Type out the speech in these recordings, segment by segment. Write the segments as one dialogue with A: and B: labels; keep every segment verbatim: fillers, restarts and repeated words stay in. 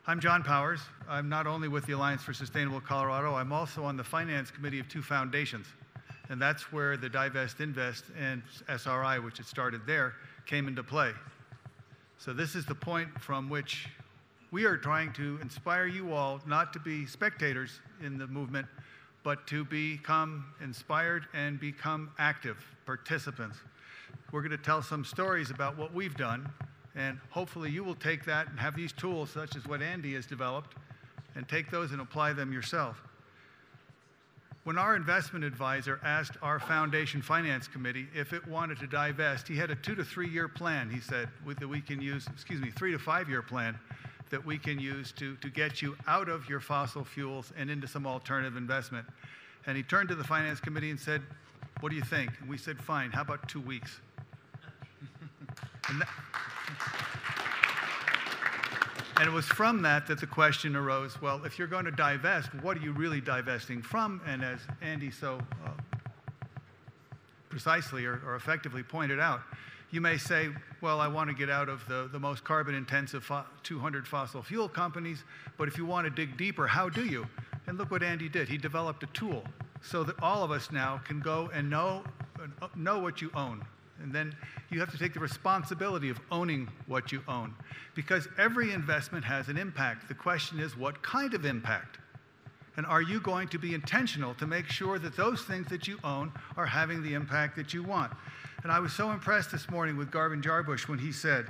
A: I'm John Powers. I'm not only with the Alliance for Sustainable Colorado, I'm also on the finance committee of two foundations. And that's where the Divest Invest and S R I, which it started there, came into play. So this is the point from which we are trying to inspire you all not to be spectators in the movement, but to become inspired and become active participants. We're going to tell some stories about what we've done, and hopefully you will take that and have these tools, such as what Andy has developed, and take those and apply them yourself. When our investment advisor asked our foundation finance committee if it wanted to divest, he had a two to three year plan, he said, with, that we can use, excuse me, three to five year plan that we can use to, to get you out of your fossil fuels and into some alternative investment. And he turned to the finance committee and said, what do you think? And we said, fine, how about two weeks? and, that, and it was from that that the question arose, well, if you're going to divest, what are you really divesting from? And as Andy so uh, precisely or, or effectively pointed out, you may say, well, I want to get out of the, the most carbon-intensive fo two hundred fossil fuel companies, but if you want to dig deeper, how do you? And look what Andy did. He developed a tool so that all of us now can go and know, uh, know what you own. And then you have to take the responsibility of owning what you own. Because every investment has an impact. The question is, what kind of impact? And are you going to be intentional to make sure that those things that you own are having the impact that you want? And I was so impressed this morning with Garvin Jarbush when he said,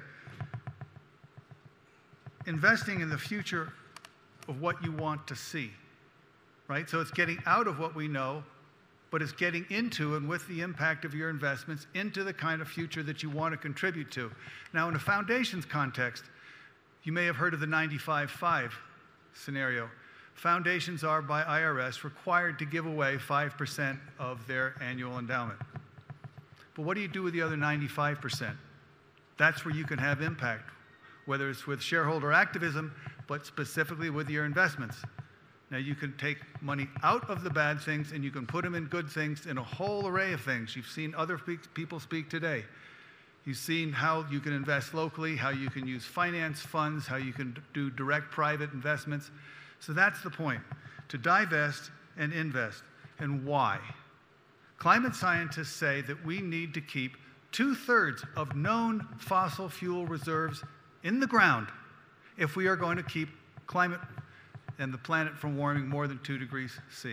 A: investing in the future of what you want to see, right? So it's getting out of what we know, but it's getting into, and with the impact of your investments, into the kind of future that you want to contribute to. Now, in a foundations context, you may have heard of the ninety-five five scenario. Foundations are, by I R S, required to give away five percent of their annual endowment. But what do you do with the other ninety-five percent? That's where you can have impact, whether it's with shareholder activism, but specifically with your investments. Now, you can take money out of the bad things and you can put them in good things, in a whole array of things. You've seen other people speak today. You've seen how you can invest locally, how you can use finance funds, how you can do direct private investments. So that's the point, to divest and invest. And why? Climate scientists say that we need to keep two-thirds of known fossil fuel reserves in the ground if we are going to keep climate and the planet from warming more than two degrees C.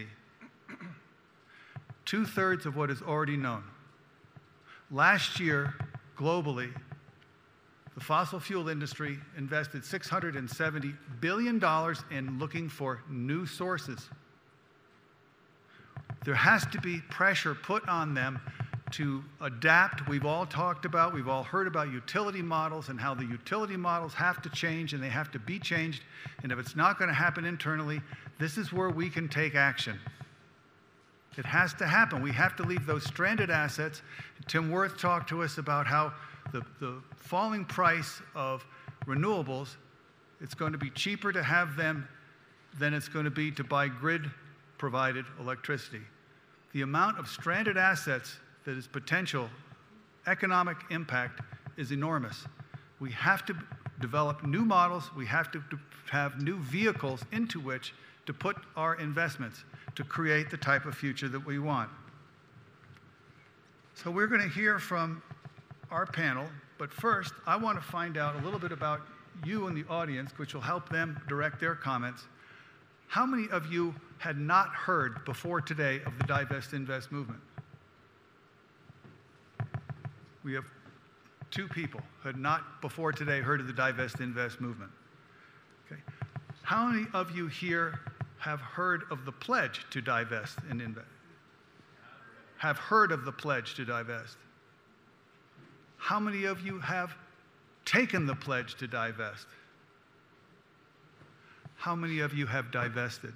A: Two-thirds of what is already known. Last year, globally, the fossil fuel industry invested six hundred seventy billion dollars in looking for new sources. There has to be pressure put on them to adapt. We've all talked about, we've all heard about utility models and how the utility models have to change and they have to be changed. And if it's not going to happen internally, this is where we can take action. It has to happen. We have to leave those stranded assets. Tim Wirth talked to us about how the, the falling price of renewables, it's going to be cheaper to have them than it's going to be to buy grid-provided electricity. The amount of stranded assets that is potential economic impact is enormous. We have to develop new models. We have to have new vehicles into which to put our investments to create the type of future that we want. So we're going to hear from our panel, but first I want to find out a little bit about you in the audience, which will help them direct their comments. How many of you had not heard before today of the Divest Invest movement? We have two people who had not before today heard of the Divest Invest movement. Okay. How many of you here have heard of the pledge to divest and invest? Have heard of the pledge to divest? How many of you have taken the pledge to divest? How many of you have divested?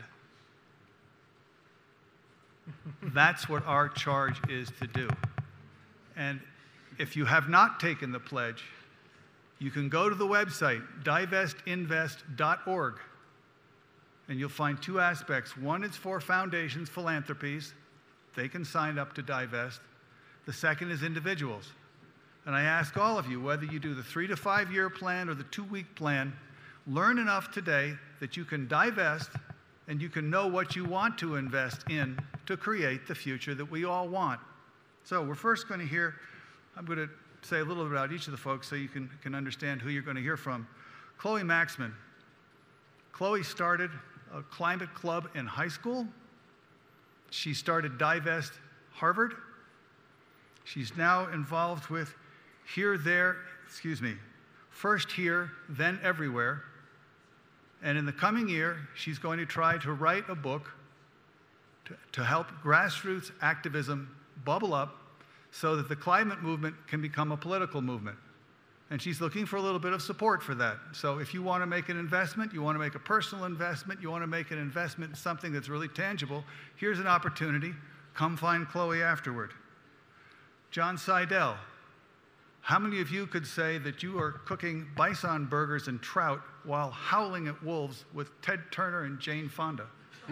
A: That's what our charge is to do. And if you have not taken the pledge, you can go to the website, divest invest dot org, and you'll find two aspects. One is for foundations, philanthropies. They can sign up to divest. The second is individuals. And I ask all of you, whether you do the three to five year plan or the two week plan, Learn enough today that you can divest and you can know what you want to invest in to create the future that we all want. So we're first going to hear, I'm going to say a little bit about each of the folks so you can, can understand who you're going to hear from. Chloe Maxman. Chloe started a climate club in high school. She started Divest Harvard. She's now involved with Here, There, excuse me, First Here, Then Everywhere. And in the coming year, she's going to try to write a book to, to help grassroots activism bubble up so that the climate movement can become a political movement. And she's looking for a little bit of support for that. So if you want to make an investment, you want to make a personal investment, you want to make an investment in something that's really tangible, here's an opportunity. Come find Chloe afterward. John Seidel. How many of you could say that you are cooking bison burgers and trout while howling at wolves with Ted Turner and Jane Fonda?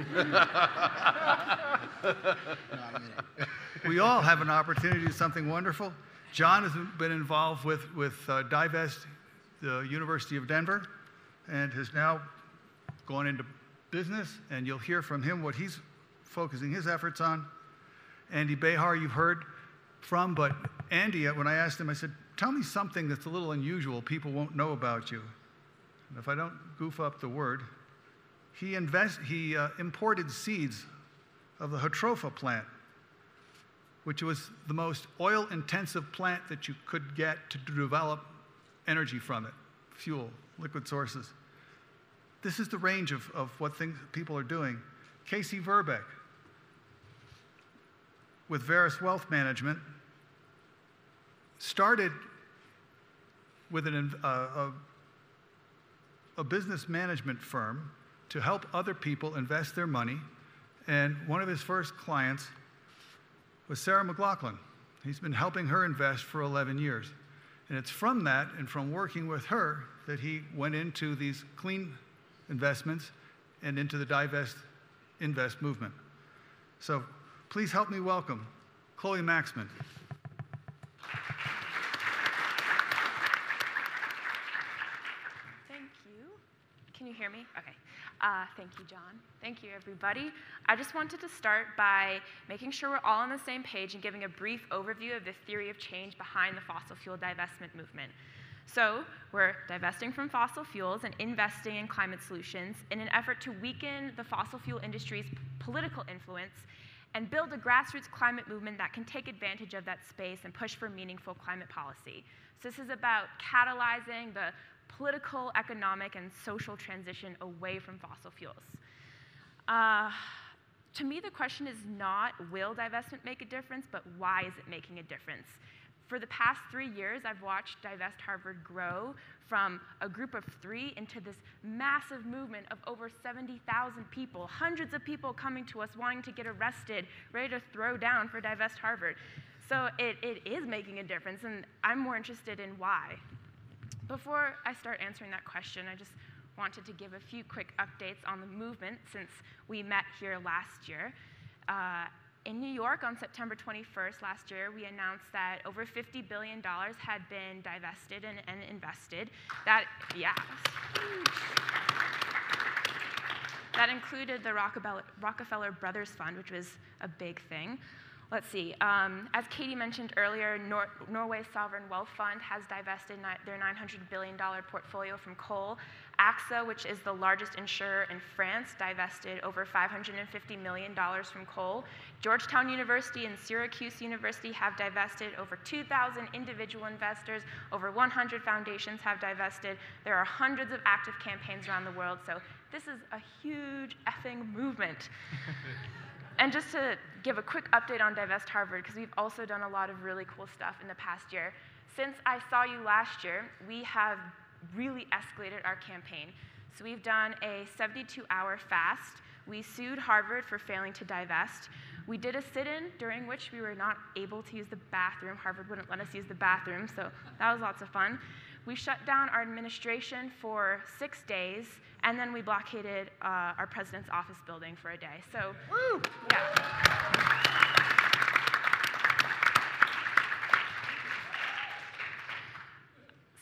A: We all have an opportunity to do something wonderful. John has been involved with, with uh, Divest, the University of Denver, and has now gone into business, and you'll hear from him what he's focusing his efforts on. Andy Behar, you've heard from, but Andy, when I asked him, I said, tell me something that's a little unusual people won't know about you. And if I don't goof up the word, he, invest, he uh, imported seeds of the Jatropha plant, which was the most oil-intensive plant that you could get to develop energy from it, fuel, liquid sources. This is the range of, of what things people are doing. Casey Verbeck, with Veris Wealth Management, started with an, uh, a, a business management firm to help other people invest their money, and one of his first clients was Sarah McLaughlin. He's been helping her invest for eleven years. And it's from that and from working with her that he went into these clean investments and into the Divest Invest movement. So please help me welcome Chloe Maxman.
B: Thank you. Can you hear me? Okay. Uh, thank you, John. Thank you, everybody. I just wanted to start by making sure we're all on the same page and giving a brief overview of the theory of change behind the fossil fuel divestment movement. So we're divesting from fossil fuels and investing in climate solutions in an effort to weaken the fossil fuel industry's political influence and build a grassroots climate movement that can take advantage of that space and push for meaningful climate policy. So this is about catalyzing the political, economic, and social transition away from fossil fuels. Uh, to me, the question is not, will divestment make a difference, but why is it making a difference? For the past three years, I've watched Divest Harvard grow from a group of three into this massive movement of over seventy thousand people, hundreds of people coming to us wanting to get arrested, ready to throw down for Divest Harvard. So it, it is making a difference, and I'm more interested in why. Before I start answering that question, I just wanted to give a few quick updates on the movement since we met here last year. Uh, in New York on September twenty-first last year, we announced that over fifty billion dollars had been divested and, and invested. That, yeah. That included the Rockefeller Brothers Fund, which was a big thing. Let's see, um, as Katie mentioned earlier, Nor Norway's Sovereign Wealth Fund has divested ni their nine hundred billion dollar portfolio from coal. AXA, which is the largest insurer in France, divested over five hundred fifty million dollars from coal. Georgetown University and Syracuse University have divested. Over two thousand individual investors, over one hundred foundations have divested. There are hundreds of active campaigns around the world, so this is a huge effing movement. And just to give a quick update on Divest Harvard, because we've also done a lot of really cool stuff in the past year. Since I saw you last year, we have really escalated our campaign. So we've done a seventy-two hour fast. We sued Harvard for failing to divest. We did a sit-in during which we were not able to use the bathroom. Harvard wouldn't let us use the bathroom, so that was lots of fun. We shut down our administration for six days, and then we blockaded uh, our president's office building for a day. So, woo! Yeah.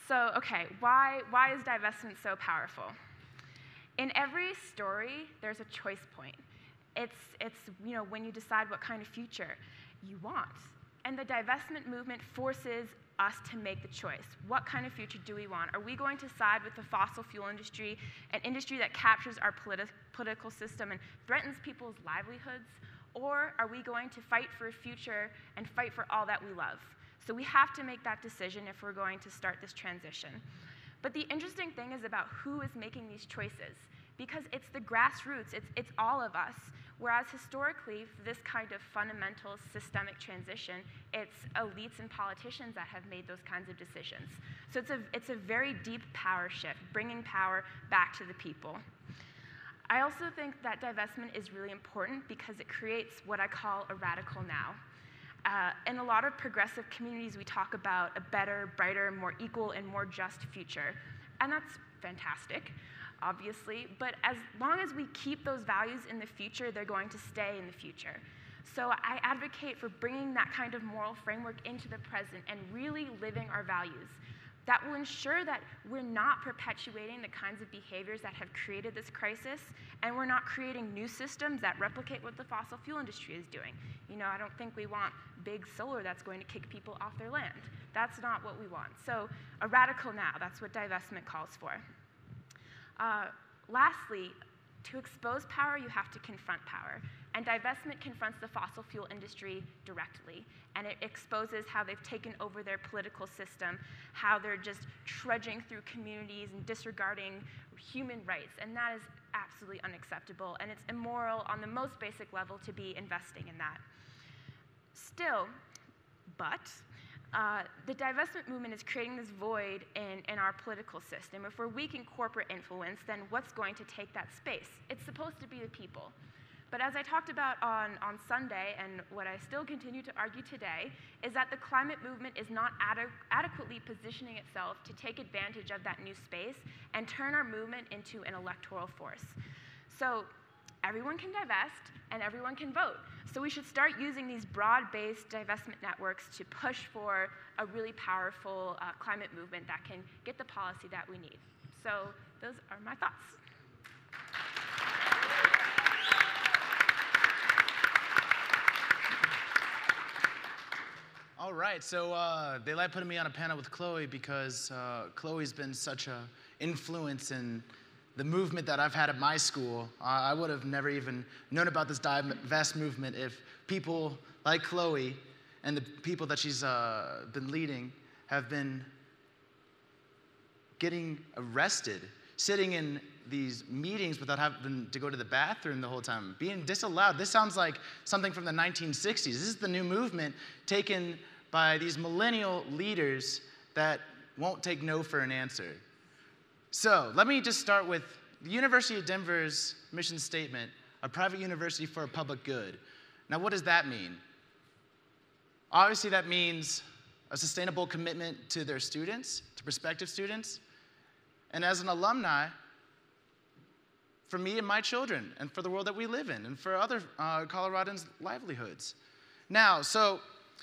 B: So, okay, why, why is divestment so powerful? In every story, there's a choice point. It's, it's you know, when you decide what kind of future you want. And the divestment movement forces us to make the choice. What kind of future do we want? Are we going to side with the fossil fuel industry, an industry that captures our politi political system and threatens people's livelihoods? Or are we going to fight for a future and fight for all that we love? So we have to make that decision if we're going to start this transition. But the interesting thing is about who is making these choices, because it's the grassroots, it's, it's all of us. Whereas historically, for this kind of fundamental systemic transition, it's elites and politicians that have made those kinds of decisions. So it's a, it's a very deep power shift, bringing power back to the people. I also think that divestment is really important because it creates what I call a radical now. Uh, in a lot of progressive communities, we talk about a better, brighter, more equal, and more just future. And that's fantastic, obviously, but as long as we keep those values in the future, they're going to stay in the future. So I advocate for bringing that kind of moral framework into the present and really living our values. That will ensure that we're not perpetuating the kinds of behaviors that have created this crisis, and we're not creating new systems that replicate what the fossil fuel industry is doing. You know, I don't think we want big solar that's going to kick people off their land. That's not what we want. So a radical now, that's what divestment calls for. Uh, lastly, to expose power, you have to confront power. And divestment confronts the fossil fuel industry directly. And it exposes how they've taken over their political system, how they're just trudging through communities and disregarding human rights. And that is absolutely unacceptable. And it's immoral on the most basic level to be investing in that. Still, but, Uh, the divestment movement is creating this void in, in our political system. If we're weak in corporate influence, then what's going to take that space? It's supposed to be the people. But as I talked about on, on Sunday, and what I still continue to argue today, is that the climate movement is not ade adequately positioning itself to take advantage of that new space and turn our movement into an electoral force. So everyone can divest, and everyone can vote. So we should start using these broad-based divestment networks to push for a really powerful uh, climate movement that can get the policy that we need. So those are my thoughts.
C: All right, so uh, they like putting me on a panel with Chloe because uh, Chloe's been such an influence in the movement that I've had at my school. Uh, I would have never even known about this divest movement if people like Chloe and the people that she's uh, been leading have been getting arrested, sitting in these meetings without having to go to the bathroom the whole time, being disallowed. This sounds like something from the nineteen sixties. This is the new movement taken by these millennial leaders that won't take no for an answer. So let me just start with the University of Denver's mission statement, a private university for a public good. Now, what does that mean? Obviously, that means a sustainable commitment to their students, to prospective students, and as an alumni, for me and my children, and for the world that we live in, and for other uh, Coloradans' livelihoods. Now, so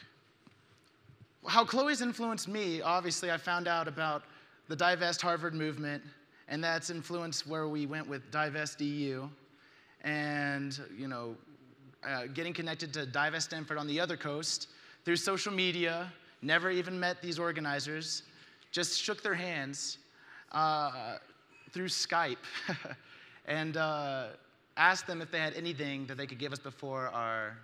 C: how Chloe's influenced me, obviously, I found out about the Divest Harvard movement, and that's influenced where we went with Divest E U, and you know, uh, getting connected to Divest Stanford on the other coast through social media. Never even met these organizers, just shook their hands uh, through Skype, and uh, asked them if they had anything that they could give us before our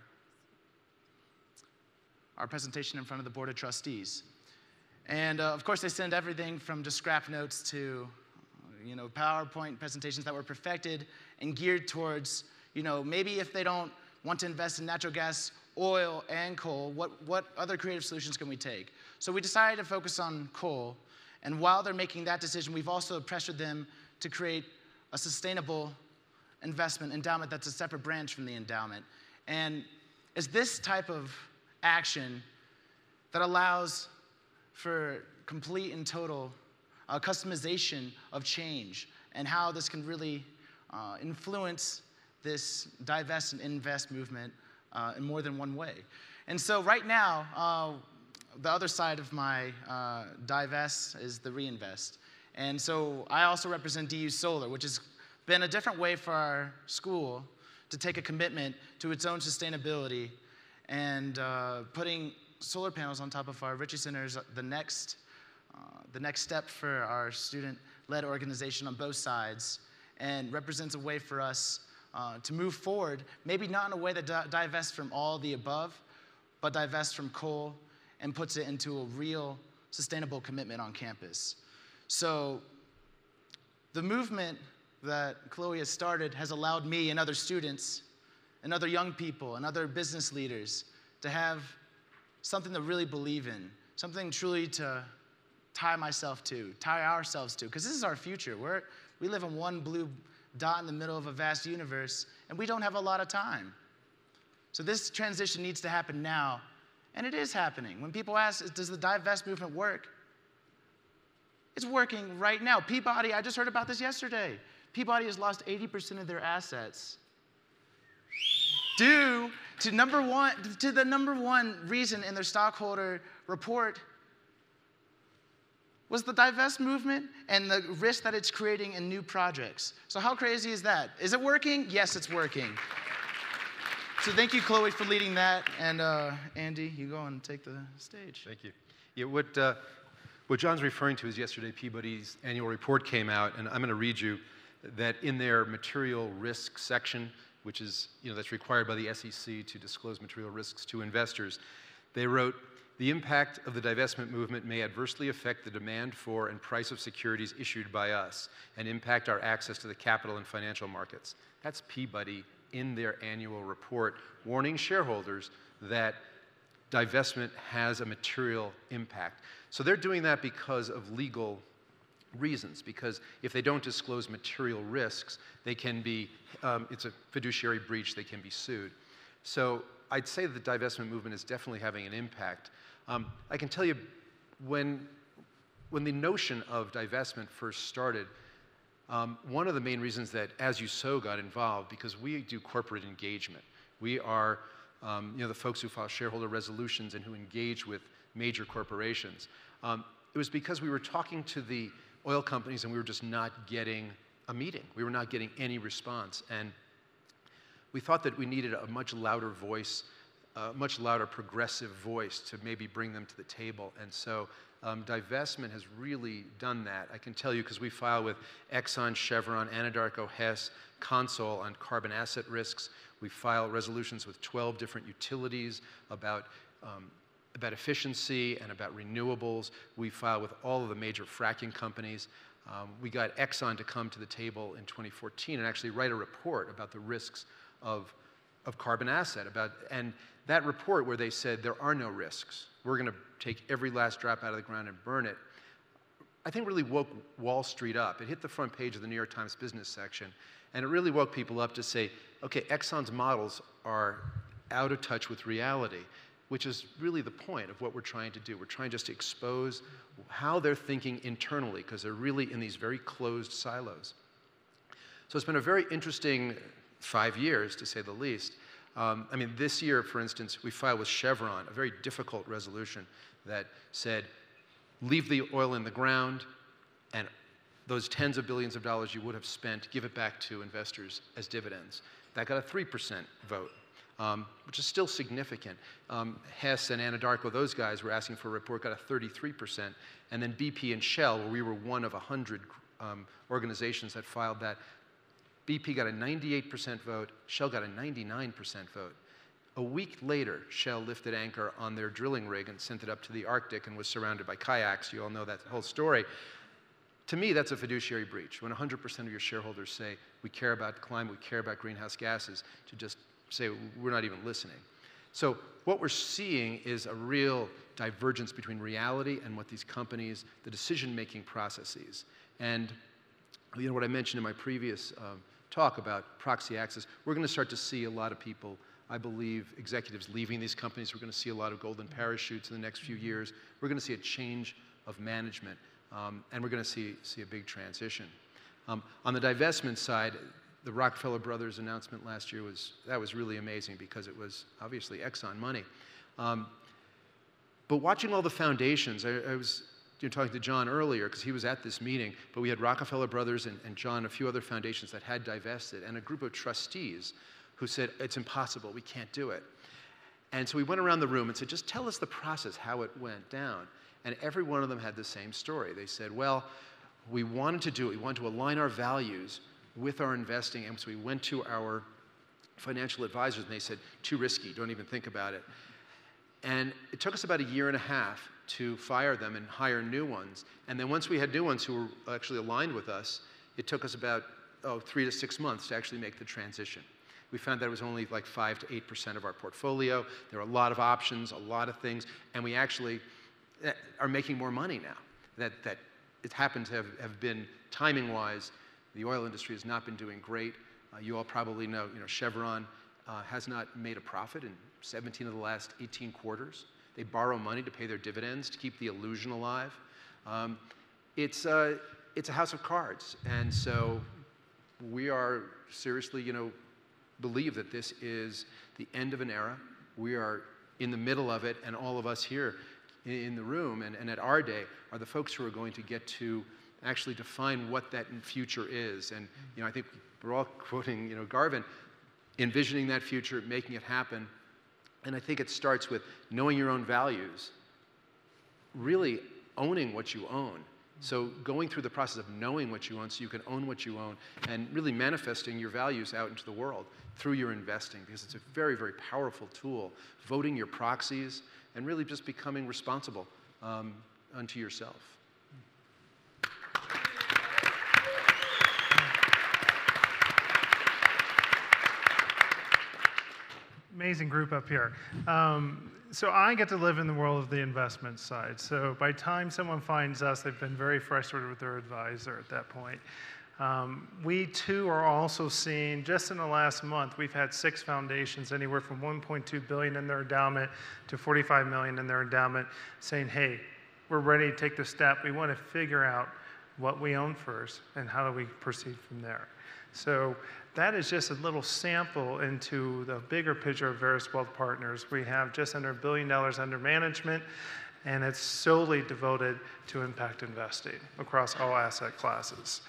C: our presentation in front of the Board of Trustees. And uh, of course, they send everything from just scrap notes to, you know, PowerPoint presentations that were perfected and geared towards, you know, maybe if they don't want to invest in natural gas, oil, and coal, what, what other creative solutions can we take? So we decided to focus on coal. And while they're making that decision, we've also pressured them to create a sustainable investment endowment that's a separate branch from the endowment. And it's this type of action that allows for complete and total uh, customization of change and how this can really uh, influence this divest and invest movement uh, in more than one way. And so right now, uh, the other side of my uh, divest is the reinvest. And so I also represent D U Solar, which has been a different way for our school to take a commitment to its own sustainability, and uh, putting solar panels on top of our Ritchie Center is the next, uh, the next step for our student-led organization on both sides, and represents a way for us uh, to move forward, maybe not in a way that di divests from all the above, but divests from coal and puts it into a real sustainable commitment on campus. So the movement that Chloe has started has allowed me and other students and other young people and other business leaders to have something to really believe in, something truly to tie myself to, tie ourselves to, because this is our future. We're, we live in one blue dot in the middle of a vast universe, and we don't have a lot of time. So this transition needs to happen now, and it is happening. When people ask, does the divest movement work? It's working right now. Peabody, I just heard about this yesterday. Peabody has lost eighty percent of their assets due to number one, to the number one reason in their stockholder report was the divest movement and the risk that it's creating in new projects. So how crazy is that? Is it working? Yes, it's working. So thank you, Chloe, for leading that. And uh, Andy, you go and take the stage.
D: Thank you. Yeah, what, uh, what John's referring to is yesterday Peabody's annual report came out, and I'm going to read you that in their material risk section, which is, you know, that's required by the S E C to disclose material risks to investors, they wrote, the impact of the divestment movement may adversely affect the demand for and price of securities issued by us and impact our access to the capital and financial markets. That's Peabody in their annual report, warning shareholders that divestment has a material impact. So they're doing that because of legal reasons, because if they don't disclose material risks, they can be, um, it's a fiduciary breach, they can be sued. So I'd say the divestment movement is definitely having an impact. Um, I can tell you, when, when the notion of divestment first started, um, one of the main reasons that As You Sow got involved, because we do corporate engagement. We are um, you know, the folks who file shareholder resolutions and who engage with major corporations. Um, it was because we were talking to the oil companies and we were just not getting a meeting. We were not getting any response. And we thought that we needed a much louder voice, a much louder progressive voice to maybe bring them to the table. And so um, divestment has really done that. I can tell you because we file with Exxon, Chevron, Anadarko, Hess, Consol on carbon asset risks. We file resolutions with twelve different utilities about um, about efficiency and about renewables. We file with all of the major fracking companies. Um, we got Exxon to come to the table in twenty fourteen and actually write a report about the risks of, of carbon asset. About, and that report where they said there are no risks, we're going to take every last drop out of the ground and burn it, I think really woke Wall Street up. It hit the front page of the New York Times business section, and it really woke people up to say, okay, Exxon's models are out of touch with reality, which is really the point of what we're trying to do. We're trying just to expose how they're thinking internally, because they're really in these very closed silos. So it's been a very interesting five years, to say the least. Um, I mean, this year, for instance, we filed with Chevron a very difficult resolution that said, leave the oil in the ground, and those tens of billions of dollars you would have spent, give it back to investors as dividends. That got a three percent vote. Um, which is still significant. Um, Hess and Anadarko, those guys were asking for a report, got a thirty-three percent. And then B P and Shell, where we were one of one hundred um, organizations that filed that, B P got a ninety-eight percent vote, Shell got a ninety-nine percent vote. A week later, Shell lifted anchor on their drilling rig and sent it up to the Arctic and was surrounded by kayaks. You all know that whole story. To me, that's a fiduciary breach. When one hundred percent of your shareholders say, we care about climate, we care about greenhouse gases, to just say we're not even listening. So what we're seeing is a real divergence between reality and what these companies, the decision-making processes. And you know what I mentioned in my previous um, talk about proxy access, we're going to start to see a lot of people, I believe, executives leaving these companies. We're going to see a lot of golden parachutes in the next few years. We're going to see a change of management, um, and we're going to see, see a big transition. Um, on the divestment side, the Rockefeller Brothers announcement last year was, that was really amazing because it was obviously Exxon money. Um, But watching all the foundations, I, I was you know, talking to John earlier, because he was at this meeting, but we had Rockefeller Brothers and, and John, a few other foundations that had divested, and a group of trustees who said, it's impossible, we can't do it. And so we went around the room and said, just tell us the process, how it went down. And every one of them had the same story. They said, well, we wanted to do it, we wanted to align our values with our investing, and so we went to our financial advisors, and they said, too risky, don't even think about it. And it took us about a year and a half to fire them and hire new ones. And then once we had new ones who were actually aligned with us, it took us about oh, three to six months to actually make the transition. We found that it was only like five to eight percent of our portfolio. There were a lot of options, a lot of things, and we actually are making more money now. That, that it happened to have, have been, timing-wise, the oil industry has not been doing great. Uh, you all probably know, you know, Chevron uh, has not made a profit in seventeen of the last eighteen quarters. They borrow money to pay their dividends to keep the illusion alive. Um, it's, uh, it's a house of cards, and so we are seriously, you know, believe that this is the end of an era. We are in the middle of it, and all of us here in the room and, and at our day are the folks who are going to get to actually define what that future is. And you know, I think we're all quoting, you know, Garvin, envisioning that future, making it happen. And I think it starts with knowing your own values, really owning what you own. So going through the process of knowing what you own so you can own what you own, and really manifesting your values out into the world through your investing, because it's a very, very powerful tool. Voting your proxies and really just becoming responsible um, unto yourself.
E: Amazing group up here. Um, so I get to live in the world of the investment side. So by the time someone finds us, they've been very frustrated with their advisor at that point. Um, we too are also seeing, just in the last month, we've had six foundations, anywhere from one point two billion dollars in their endowment to forty-five million dollars in their endowment, saying, hey, we're ready to take the step. We want to figure out what we own first and how do we proceed from there. So that is just a little sample into the bigger picture of Veris Wealth Partners. We have just under a billion dollars under management, and it's solely devoted to impact investing across all asset classes.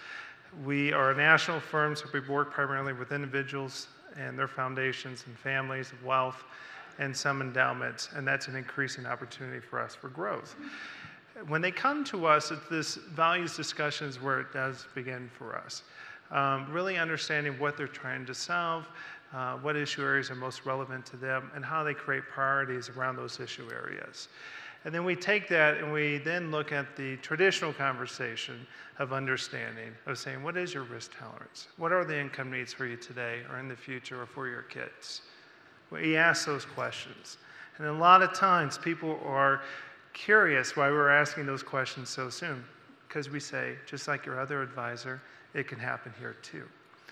E: We are a national firm, so we work primarily with individuals and their foundations and families of wealth and some endowments, and that's an increasing opportunity for us for growth. When they come to us, it's this values discussion is where it does begin for us. Um, really understanding what they're trying to solve, uh, what issue areas are most relevant to them, and how they create priorities around those issue areas. And then we take that and we then look at the traditional conversation of understanding, of saying, what is your risk tolerance? What are the income needs for you today or in the future or for your kids? We ask those questions. And a lot of times people are curious why we're asking those questions so soon, because we say, just like your other advisor, it can happen here too,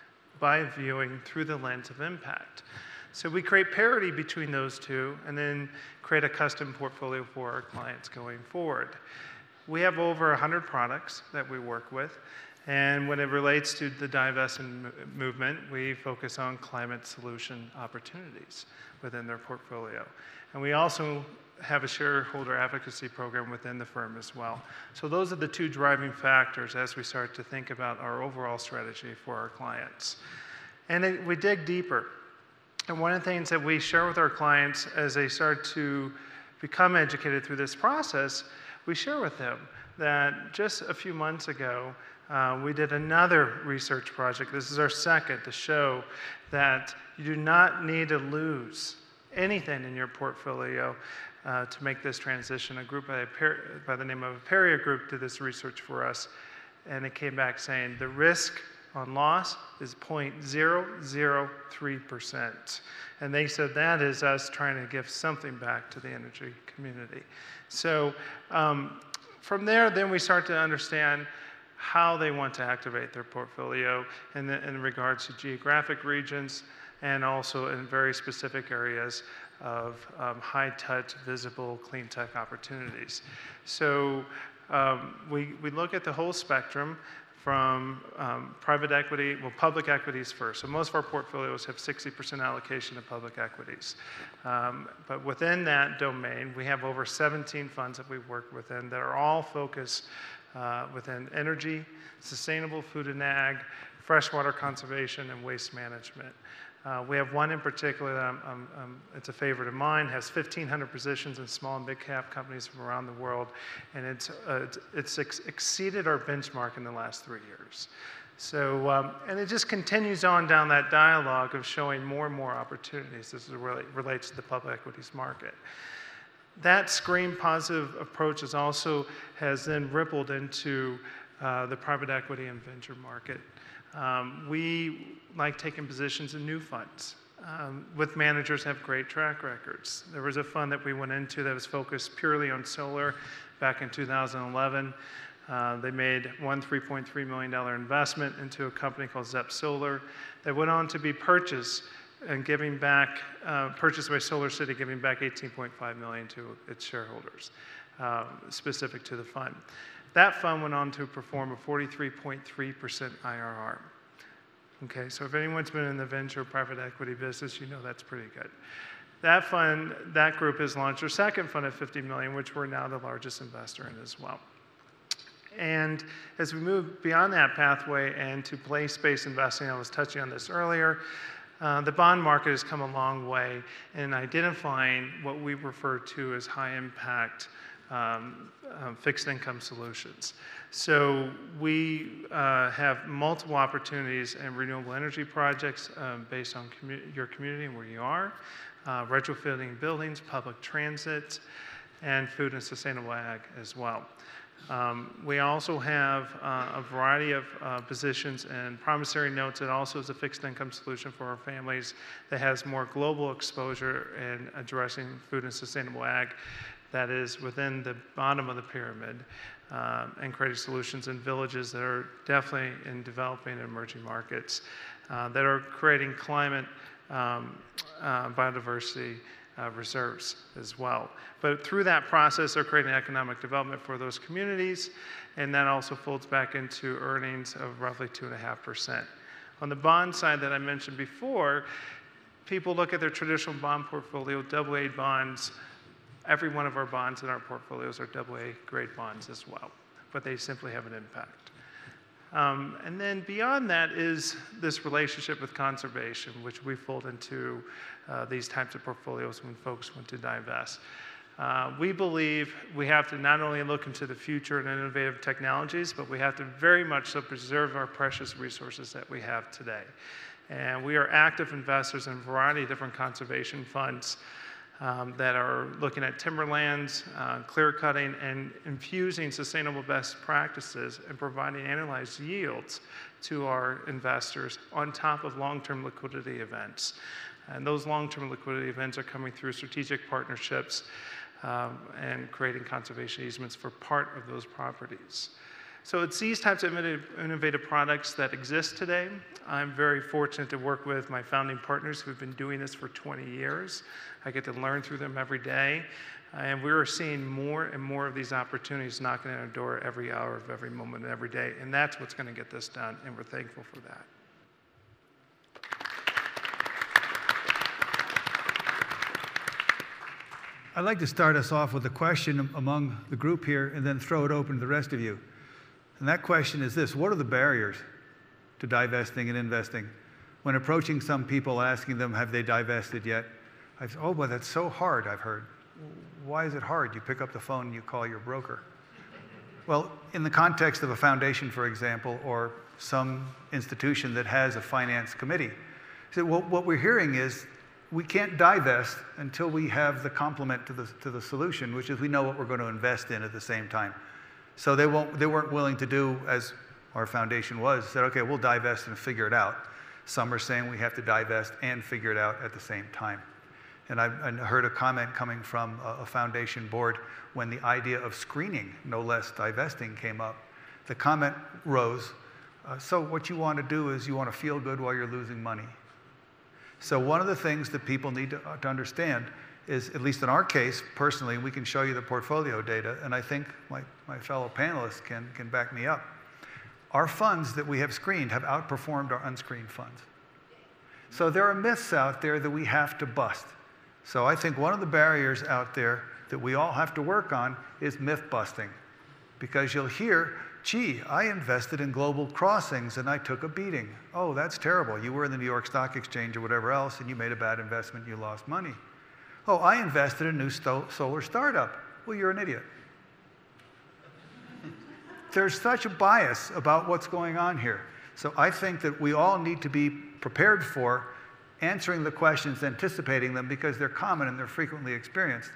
E: by viewing through the lens of impact. So we create parity between those two and then create a custom portfolio for our clients going forward. We have over one hundred products that we work with, and when it relates to the divestment movement, we focus on climate solution opportunities within their portfolio. And we also have a shareholder advocacy program within the firm as well. So those are the two driving factors as we start to think about our overall strategy for our clients. And it, we dig deeper. And one of the things that we share with our clients as they start to become educated through this process, we share with them that just a few months ago, uh, we did another research project. This is our second, to show that you do not need to lose anything in your portfolio uh, to make this transition. A group by, by the name of Aperia Group did this research for us, and it came back saying the risk on loss is zero point zero zero three percent. And they said that is us trying to give something back to the energy community. So um, from there, then we start to understand how they want to activate their portfolio in, the, in regards to geographic regions and also in very specific areas of um, high-touch, visible, clean tech opportunities. So um, we, we look at the whole spectrum from um, private equity, well, public equities first. So most of our portfolios have sixty percent allocation to public equities. Um, but within that domain, we have over seventeen funds that we work within that are all focused uh, within energy, sustainable food and ag, freshwater conservation, and waste management. Uh, we have one in particular that I'm, I'm, I'm, it's a favorite of mine, has fifteen hundred positions in small and big cap companies from around the world, and it's, uh, it's, it's ex exceeded our benchmark in the last three years. So, um, and it just continues on down that dialogue of showing more and more opportunities as it really relates to the public equities market. That screen positive approach is also has then rippled into uh, the private equity and venture market. Um, we like taking positions in new funds um, with managers have great track records. There was a fund that we went into that was focused purely on solar back in two thousand eleven. Uh, they made one three point three million dollar investment into a company called Zep Solar that went on to be purchased and giving back, uh, purchased by Solar City, giving back eighteen point five million dollars to its shareholders, uh, specific to the fund. That fund went on to perform a forty-three point three percent I R R. Okay, so if anyone's been in the venture private equity business, you know that's pretty good. That fund, that group has launched their second fund at fifty million dollars, which we're now the largest investor in as well. And as we move beyond that pathway and to place-based investing, I was touching on this earlier, uh, the bond market has come a long way in identifying what we refer to as high-impact um, um, fixed income solutions. So we uh, have multiple opportunities in renewable energy projects um, based on commu your community and where you are, uh, retrofitting buildings, public transit, and food and sustainable ag as well. Um, we also have uh, a variety of uh, positions in promissory notes that also is a fixed income solution for our families that has more global exposure in addressing food and sustainable ag that is within the bottom of the pyramid um, and creating solutions in villages that are definitely in developing and emerging markets uh, that are creating climate um, uh, biodiversity Uh, reserves as well. But through that process, they're creating economic development for those communities, and that also folds back into earnings of roughly two point five percent. On the bond side that I mentioned before, people look at their traditional bond portfolio, double A bonds. Every one of our bonds in our portfolios are double A grade bonds as well, but they simply have an impact. Um, and then beyond that is this relationship with conservation, which we fold into uh, these types of portfolios when folks want to divest. Uh, we believe we have to not only look into the future and innovative technologies, but we have to very much so preserve our precious resources that we have today. And we are active investors in a variety of different conservation funds Um, that are looking at timberlands, uh, clear cutting, and infusing sustainable best practices and providing analyzed yields to our investors on top of long-term liquidity events. And those long-term liquidity events are coming through strategic partnerships um, and creating conservation easements for part of those properties. So it's these types of innovative products that exist today. I'm very fortunate to work with my founding partners who've been doing this for twenty years. I get to learn through them every day. And we're seeing more and more of these opportunities knocking at our door every hour of every moment and every day. And that's what's going to get this done, and we're thankful for that.
A: I'd like to start us off with a question among the group here and then throw it open to the rest of you. And that question is this: what are the barriers to divesting and investing? When approaching some people, asking them, have they divested yet? I've said, oh, but that's so hard, I've heard. Why is it hard? You pick up the phone and you call your broker. Well, in the context of a foundation, for example, or some institution that has a finance committee, so what, what we're hearing is we can't divest until we have the complement to the, to the solution, which is we know what we're going to invest in at the same time. So they, won't, they weren't willing to do, as our foundation was, said, okay, we'll divest and figure it out. Some are saying we have to divest and figure it out at the same time. And I, I heard a comment coming from a, a foundation board when the idea of screening, no less divesting, came up. The comment rose, uh, so what you want to do is you want to feel good while you're losing money. So one of the things that people need to, uh, to understand is, at least in our case, personally, we can show you the portfolio data, and I think my, my fellow panelists can, can back me up. our funds that we have screened have outperformed our unscreened funds. So there are myths out there that we have to bust. So I think one of the barriers out there that we all have to work on is myth busting. Because you'll hear, gee, I invested in Global Crossings and I took a beating. Oh, that's terrible. You were in the New York Stock Exchange or whatever else and you made a bad investment, you lost money. Oh, I invested in a new sto- solar startup. Well, you're an idiot. There's such a bias about what's going on here. So I think that we all need to be prepared for answering the questions, anticipating them, because they're common and they're frequently experienced.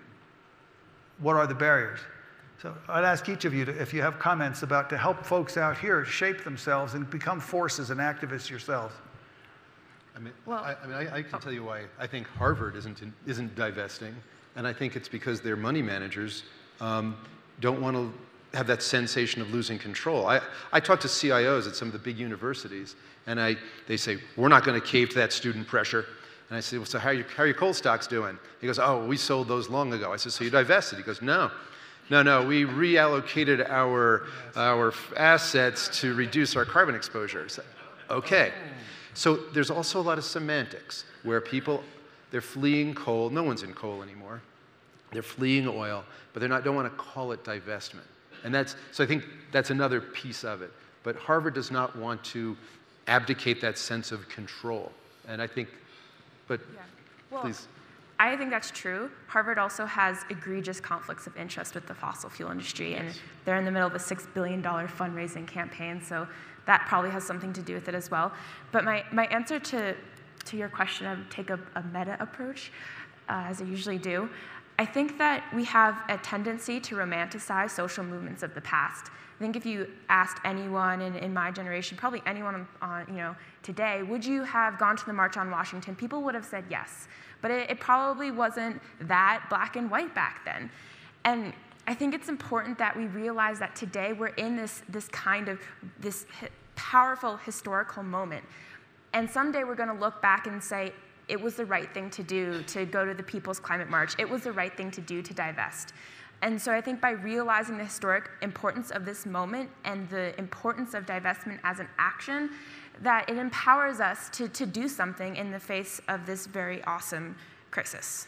A: What are the barriers? So I'd ask each of you to, if you have comments about to help folks out here shape themselves and become forces and activists yourselves.
D: I mean,
B: Well-
D: I, I, mean I, I can tell you why I think Harvard isn't, in, isn't divesting, and I think it's because their money managers um, don't want to have that sensation of losing control. I, I talk to C I Os at some of the big universities, and I, they say, we're not going to cave to that student pressure. And I say, well, so how are, you, how are your coal stocks doing? He goes, oh, we sold those long ago. I said, so you divested? He goes, no. No, no, we reallocated our, our assets to reduce our carbon exposure. So, okay. So there's also a lot of semantics where people, they're fleeing coal. No one's in coal anymore. They're fleeing oil, but they don't want to call it divestment. And that's, so I think that's another piece of it. But Harvard does not want to abdicate that sense of control. And I think, but
B: Yeah. Well,
D: please.
B: I think that's true. Harvard also has egregious conflicts of interest with the fossil fuel industry, and they're in the middle of a six billion dollars fundraising campaign, so that probably has something to do with it as well. But my, my answer to, to your question, I would take a, a meta approach, uh, as I usually do. I think that we have a tendency to romanticize social movements of the past. I think if you asked anyone in, in my generation, probably anyone on, you know, today, would you have gone to the March on Washington? People would have said yes. But it, it probably wasn't that black and white back then. And I think it's important that we realize that today we're in this, this kind of, this hi- powerful historical moment. And someday we're gonna look back and say, it was the right thing to do to go to the People's Climate March. It was the right thing to do to divest. And so I think by realizing the historic importance of this moment and the importance of divestment as an action, that it empowers us to, to do something in the face of this very awesome crisis.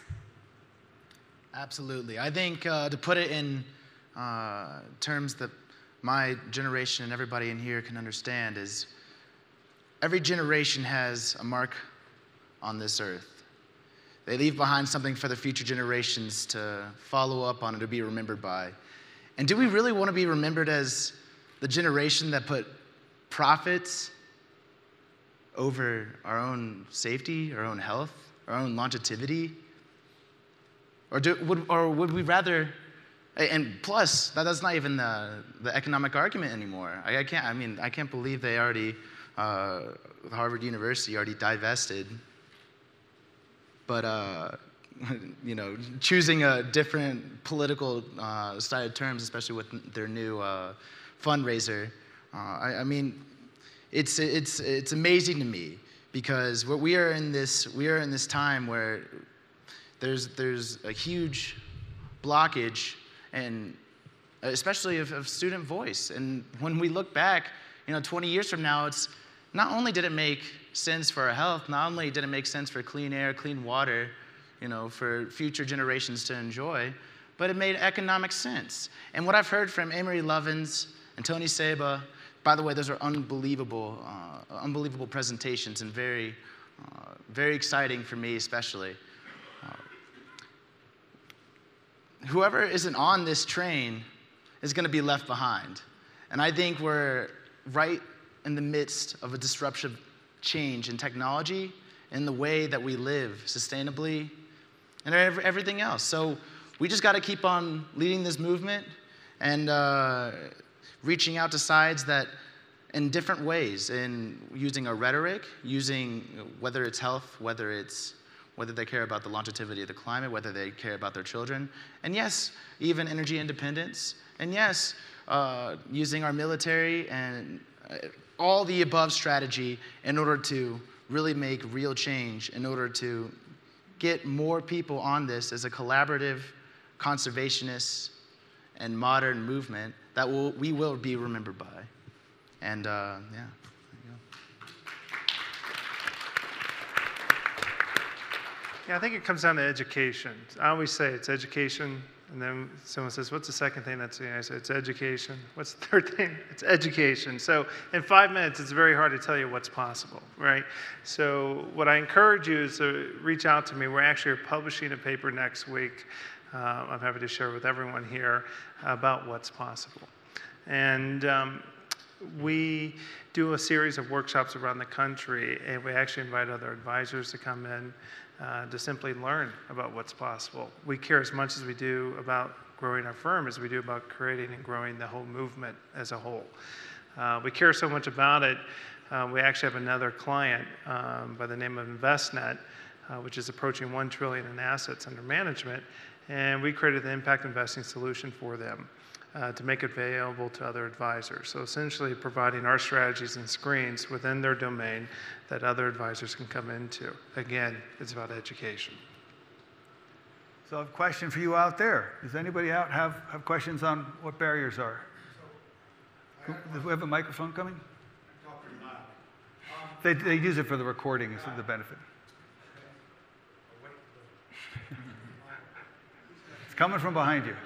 C: Absolutely. I think uh, to put it in uh, terms that my generation and everybody in here can understand is every generation has a mark on this earth. They leave behind something for the future generations to follow up on and to be remembered by. And do we really want to be remembered as the generation that put profits over our own safety, our own health, our own longevity? Or, do, would, or would we rather, and plus, that, that's not even the, the economic argument anymore. I, I can't, I mean, I can't believe they already, uh, Harvard University already divested. But, uh, you know, choosing a different political uh, side of terms, especially with their new uh, fundraiser, uh, I, I mean, it's, it's, it's amazing to me because what we are in this, we are in this time where there's, there's a huge blockage, and especially of, of student voice. And when we look back, you know, twenty years from now, it's not only did it make sense for our health, not only did it make sense for clean air, clean water, you know, for future generations to enjoy, but it made economic sense. And what I've heard from Amory Lovins and Tony Seba, by the way, those are unbelievable, uh, unbelievable presentations and very, uh, very exciting for me especially. Uh, whoever isn't on this train is going to be left behind. And I think we're right in the midst of a disruptive change in technology, in the way that we live sustainably, and everything else. So we just got to keep on leading this movement and uh, reaching out to sides that, in different ways, in using our rhetoric, using whether it's health, whether it's whether they care about the longevity of the climate, whether they care about their children, and yes, even energy independence, and yes, uh, using our military and uh, all the above strategy in order to really make real change, in order to get more people on this as a collaborative, conservationist, and modern movement that will, we will be remembered by. And uh, yeah.
E: Yeah, I think it comes down to education. I always say it's education, and then someone says, what's the second thing that's, you know, I say, it's education. What's the third thing? It's education. So in five minutes, it's very hard to tell you what's possible, right? So what I encourage you is to reach out to me. We're actually publishing a paper next week. Uh, I'm happy to share with everyone here about what's possible. And um, we do a series of workshops around the country, and we actually invite other advisors to come in uh, to simply learn about what's possible. We care as much as we do about growing our firm as we do about creating and growing the whole movement as a whole. Uh, we care so much about it. Uh, we actually have another client um, by the name of Envestnet, uh, which is approaching one trillion dollars in assets under management, and we created the impact investing solution for them. Uh, to make it available to other advisors. So essentially providing our strategies and screens within their domain that other advisors can come into. Again, it's about education.
A: So I have a question for you out there. Does anybody out have, have questions on what barriers are? Do we have a microphone coming? They, they use it for the recording, is the benefit. It's coming from behind you.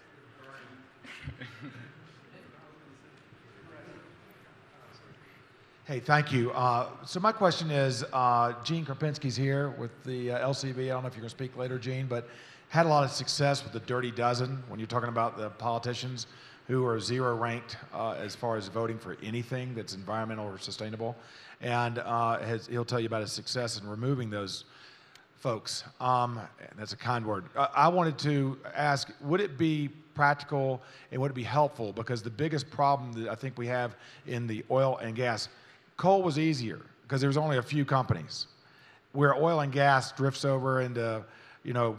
F: Hey, thank you. Uh, so my question is, uh, Gene Karpinski's here with the uh, L C B. I don't know if you're going to speak later, Gene, but had a lot of success with the Dirty Dozen when you're talking about the politicians who are zero ranked uh, as far as voting for anything that's environmental or sustainable. And uh, has, he'll tell you about his success in removing those folks. Um, that's a kind word. Uh, I wanted to ask, would it be practical and would it be helpful? Because the biggest problem that I think we have in the oil and gas, coal was easier because there was only a few companies. Where oil and gas drifts over into, you know,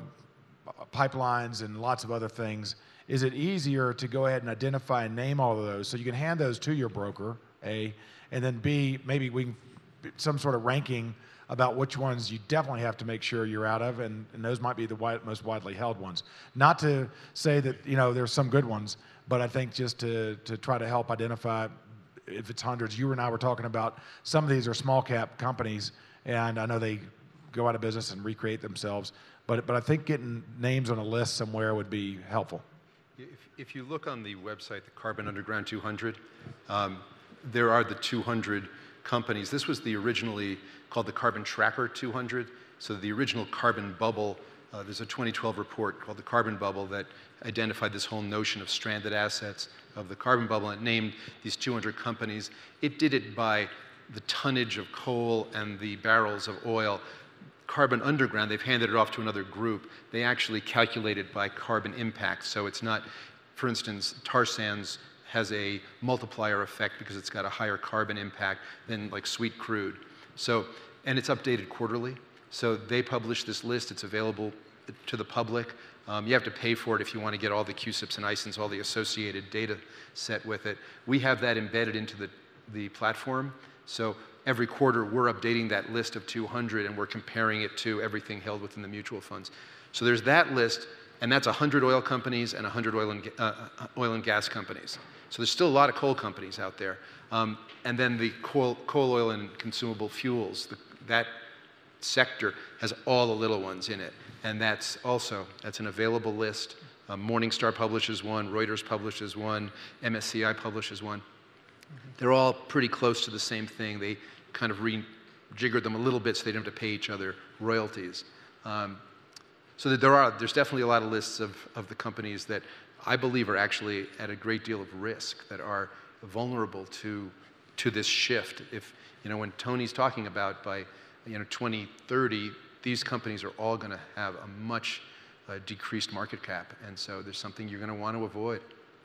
F: pipelines and lots of other things, is it easier to go ahead and identify and name all of those so you can hand those to your broker, A, and then B, maybe we can some sort of ranking about which ones you definitely have to make sure you're out of, and, and those might be the wide, most widely held ones. Not to say that, you know, there's some good ones, but I think just to, to try to help identify if it's hundreds. You and I were talking about some of these are small cap companies, and I know they go out of business and recreate themselves, but, but I think getting names on a list somewhere would be helpful.
D: If, if you look on the website, the Carbon Underground two hundred, um, there are the two hundred companies. This was the originally called the Carbon Tracker two hundred. So the original carbon bubble, uh, there's a twenty twelve report called the Carbon Bubble that identified this whole notion of stranded assets of the carbon bubble and named these two hundred companies. It did it by the tonnage of coal and the barrels of oil. Carbon Underground, they've handed it off to another group. They actually calculate it by carbon impact. So it's not, for instance, tar sands has a multiplier effect because it's got a higher carbon impact than like sweet crude. So, and it's updated quarterly. So they publish this list. It's available to the public. Um, you have to pay for it if you want to get all the Q SIPs and I S I Ns, all the associated data set with it. We have that embedded into the, the platform. So every quarter, we're updating that list of two hundred, and we're comparing it to everything held within the mutual funds. So there's that list, and that's one hundred oil companies and one hundred oil and, uh, oil and gas companies. So there's still a lot of coal companies out there. Um, and then the coal, coal, oil, and consumable fuels, the, that sector has all the little ones in it. And that's also, that's an available list. Um, Morningstar publishes one, Reuters publishes one, M S C I publishes one. Mm-hmm. They're all pretty close to the same thing. They kind of rejiggered them a little bit so they don't have to pay each other royalties. Um, so that there are, there's definitely a lot of lists of, of the companies that I believe are actually at a great deal of risk, that are vulnerable to, to this shift. If, you know, when Tony's talking about by, you know, twenty thirty, these companies are all going to have a much uh, decreased market cap, and so there's something you're going to want to avoid.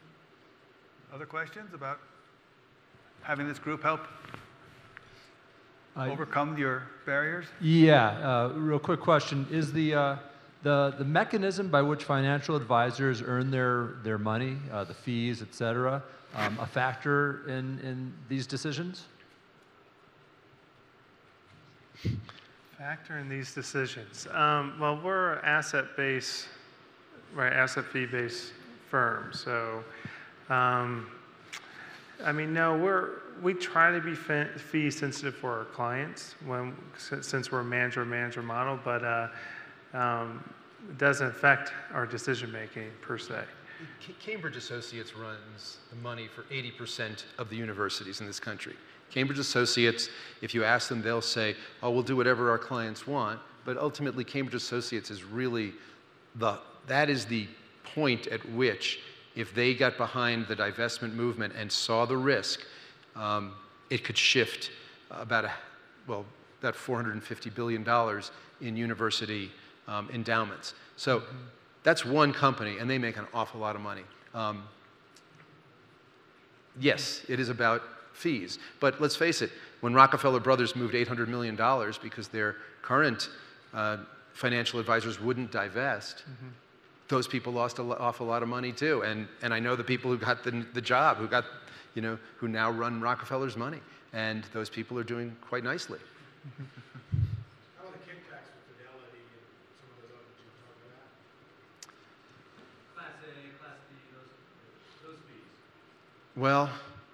A: Other questions about having this group help
G: I,
A: overcome your barriers?
G: Yeah, uh, real quick question. Is the, uh, the, the mechanism by which financial advisors earn their, their money, uh, the fees, et cetera, um, a factor in, in these decisions?
E: Factor in these decisions. Um, well, we're an asset-based, right, asset fee-based firm. So, um, I mean, no, we're we try to be fee sensitive for our clients when, since we're a manager-manager model, but uh, um, it doesn't affect our decision-making per se.
D: Cambridge Associates runs the money for eighty percent of the universities in this country. Cambridge Associates, if you ask them, they'll say, oh, we'll do whatever our clients want, but ultimately Cambridge Associates is really the, that is the point at which, if they got behind the divestment movement and saw the risk, um, it could shift about, a, well, about four hundred fifty billion dollars in university um, endowments. So mm-hmm. that's one company, and they make an awful lot of money. Um, yes, it is about fees, but let's face it, when Rockefeller Brothers moved eight hundred million dollars because their current uh, financial advisors wouldn't divest, mm-hmm. those people lost an awful lot of money too. And, and I know the people who got the, the job, who got, you know, who now run Rockefeller's money. And those people are doing quite nicely.
F: How are the kickbacks with Fidelity and some of those others you were talking about?
G: Class A, Class B, those, those fees.
D: Well,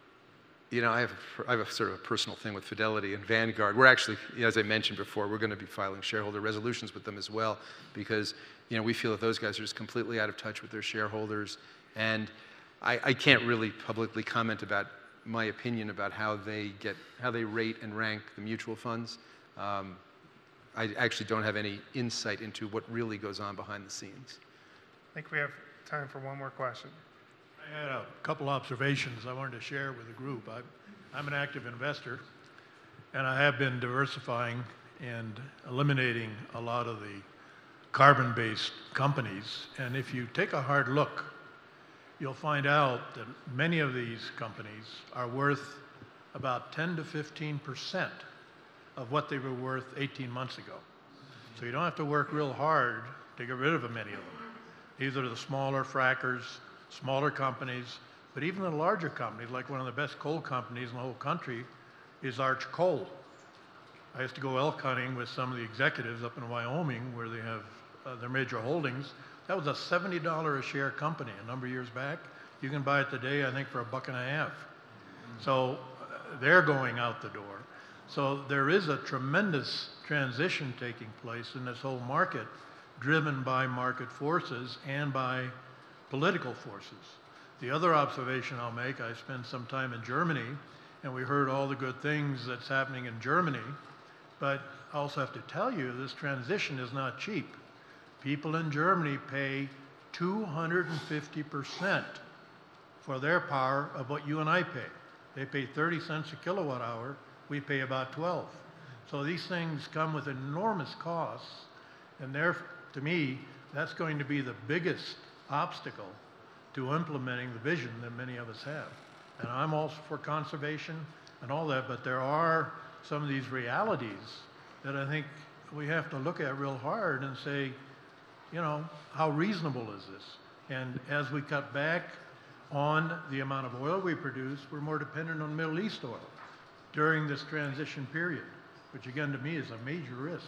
D: you know, I have, I have a sort of a personal thing with Fidelity and Vanguard. We're actually, as I mentioned before, we're going to be filing shareholder resolutions with them as well, because, you know, we feel that those guys are just completely out of touch with their shareholders. And I, I can't really publicly comment about my opinion about how they get, how they rate and rank the mutual funds. Um, I actually don't have any insight into what really goes on behind the scenes.
E: I think we have time for one more question.
H: I had a couple observations I wanted to share with the group. I, I'm an active investor, and I have been diversifying and eliminating a lot of the carbon-based companies. And if you take a hard look, you'll find out that many of these companies are worth about ten to fifteen percent of what they were worth eighteen months ago. So you don't have to work real hard to get rid of many of them. These are the smaller frackers, smaller companies, but even the larger companies, like one of the best coal companies in the whole country is Arch Coal. I used to go elk hunting with some of the executives up in Wyoming where they have uh, their major holdings. That was a seventy dollars a share company a number of years back. You can buy it today, I think, for a buck and a half. So uh, they're going out the door. So there is a tremendous transition taking place in this whole market, driven by market forces and by political forces. The other observation I'll make, I spent some time in Germany, and we heard all the good things that's happening in Germany, but I also have to tell you, this transition is not cheap. People in Germany pay two hundred fifty percent for their power of what you and I pay. They pay thirty cents a kilowatt hour, we pay about twelve. So these things come with enormous costs, and there, to me, that's going to be the biggest obstacle to implementing the vision that many of us have. And I'm also for conservation and all that, but there are some of these realities that I think we have to look at real hard and say, you know, how reasonable is this? And as we cut back on the amount of oil we produce, we're more dependent on Middle East oil during this transition period, which again to me is a major risk.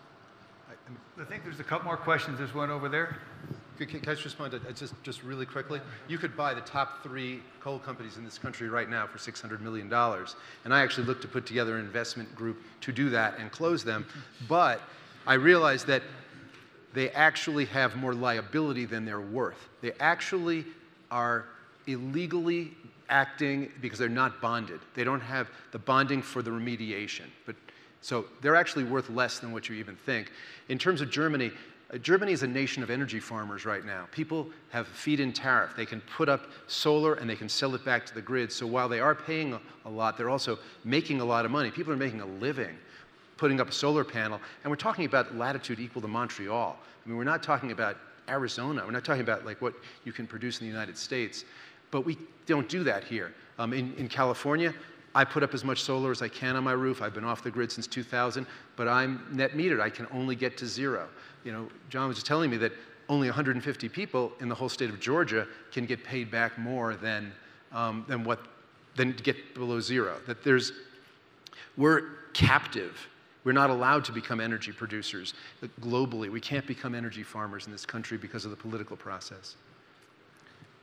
A: I think there's a couple more questions. There's one over there.
D: Can, can I just respond to, just, just really quickly? You could buy the top three coal companies in this country right now for six hundred million dollars. And I actually looked to put together an investment group to do that and close them. But I realized that they actually have more liability than they're worth. They actually are illegally acting because they're not bonded. They don't have the bonding for the remediation. But so they're actually worth less than what you even think. In terms of Germany, uh, Germany is a nation of energy farmers right now. People have a feed-in tariff. They can put up solar and they can sell it back to the grid. So while they are paying a, a lot, they're also making a lot of money. People are making a living putting up a solar panel. And we're talking about latitude equal to Montreal. I mean, we're not talking about Arizona. We're not talking about like what you can produce in the United States. But we don't do that here. Um, in, in California, I put up as much solar as I can on my roof. I've been off the grid since two thousand, but I'm net metered. I can only get to zero. You know, John was just telling me that only one hundred fifty people in the whole state of Georgia can get paid back more than, um, than what, than to get below zero. That there's, we're captive. We're not allowed to become energy producers globally. We can't become energy farmers in this country because of the political process.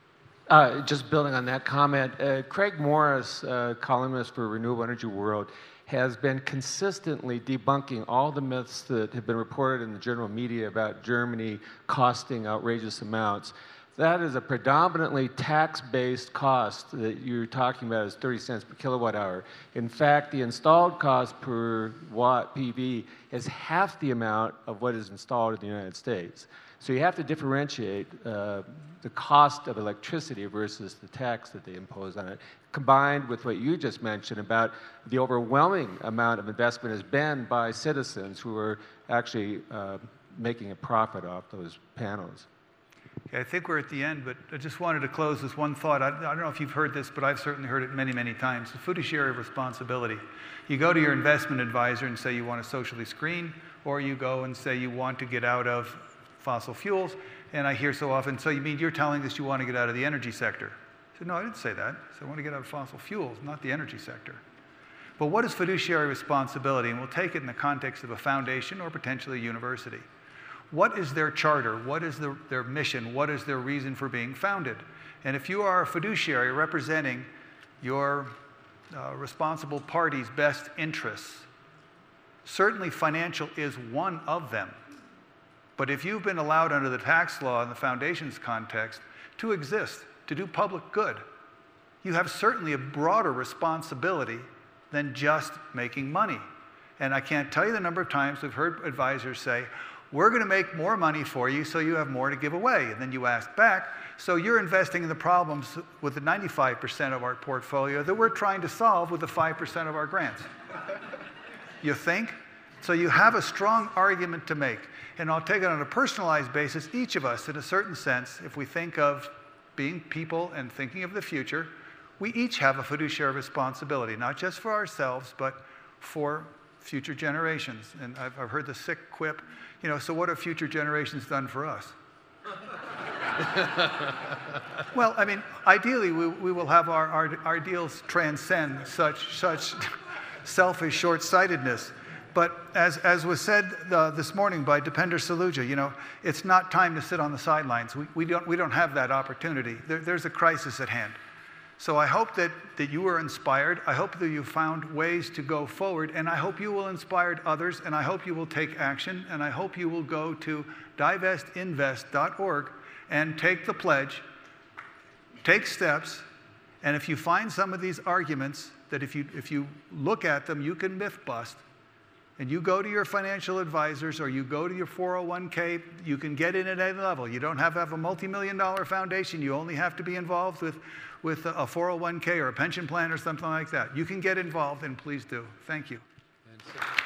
I: Uh, just building on that comment, uh, Craig Morris, uh, columnist for Renewable Energy World, has been consistently debunking all the myths that have been reported in the general media about Germany costing outrageous amounts. That is a predominantly tax-based cost that you're talking about is thirty cents per kilowatt hour. In fact, the installed cost per watt P V is half the amount of what is installed in the United States. So you have to differentiate uh, the cost of electricity versus the tax that they impose on it, combined with what you just mentioned about the overwhelming amount of investment has been by citizens who are actually uh, making a profit off those panels.
A: Okay, I think we're at the end, but I just wanted to close with one thought. I, I don't know if you've heard this, but I've certainly heard it many, many times. The fiduciary responsibility. You go to your investment advisor and say you want to socially screen, or you go and say you want to get out of fossil fuels, and I hear so often, so you mean you're telling us you want to get out of the energy sector? I said, no, I didn't say that. I said, I want to get out of fossil fuels, not the energy sector. But what is fiduciary responsibility? And we'll take it in the context of a foundation or potentially a university. What is their charter? What is the, their mission? What is their reason for being founded? And if you are a fiduciary representing your uh, responsible party's best interests, certainly financial is one of them. But if you've been allowed under the tax law in the foundation's context to exist, to do public good, you have certainly a broader responsibility than just making money. And I can't tell you the number of times we've heard advisors say, we're going to make more money for you so you have more to give away. And then you ask back, so you're investing in the problems with the ninety-five percent of our portfolio that we're trying to solve with the five percent of our grants. You think? So you have a strong argument to make. And I'll take it on a personalized basis. Each of us, in a certain sense, if we think of being people and thinking of the future, we each have a fiduciary responsibility, not just for ourselves, but for future generations. And I've, I've heard the sick quip, you know, so what have future generations done for us? Well, I mean, ideally, we, we will have our, our, our ideals transcend such, such selfish short-sightedness. But as, as was said uh, this morning by Dipender Saluja, you know, it's not time to sit on the sidelines. We, we, don't, we don't have that opportunity. There, there's a crisis at hand. So I hope that, that you were inspired. I hope that you found ways to go forward. And I hope you will inspire others. And I hope you will take action. And I hope you will go to divest invest dot org and take the pledge, take steps. And if you find some of these arguments that if you, if you look at them, you can myth bust, and you go to your financial advisors or you go to your four oh one K, you can get in at any level. You don't have to have a multi-million dollar foundation. You only have to be involved with, with a four oh one K or a pension plan or something like that. You can get involved, and please do. Thank you.